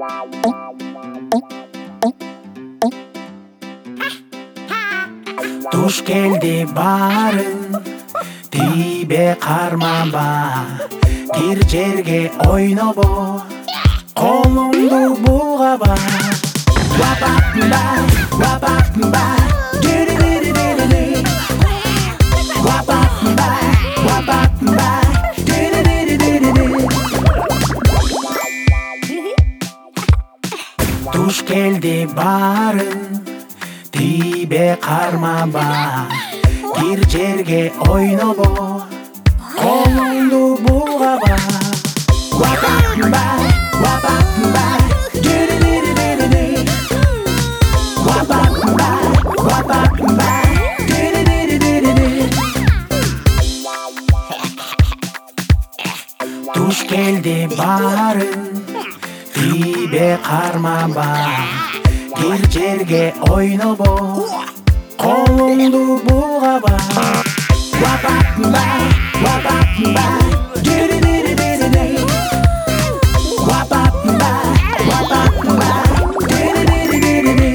Туш келди баарын тийбе кармаба, кир жерге ойнобо, колуңду булгаба. Вапапмба, вапапмба, диридиридири. Вапапмба, вапапмба, диридиридири. Туш келди баарын тийбе кармаба, кир жерге ойнобо, колуңду булгаба. Вапапмба, вапапмба, диридиридири. Вапапмба, вапапмба, диридиридири. Туш келди баарын тийбе кармаба, кир жерге ойнобо, колуңду булгаба. Вапапмба, вапапмба, диридиридири. Вапапмба, вапапмба, диридиридири.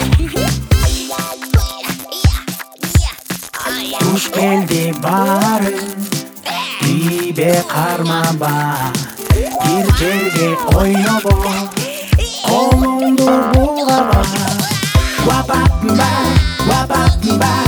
Туш келди баарын тийбе кармаба, кир жерге ойнобо, колуңду булгаба. Вапапмба, вапапмба.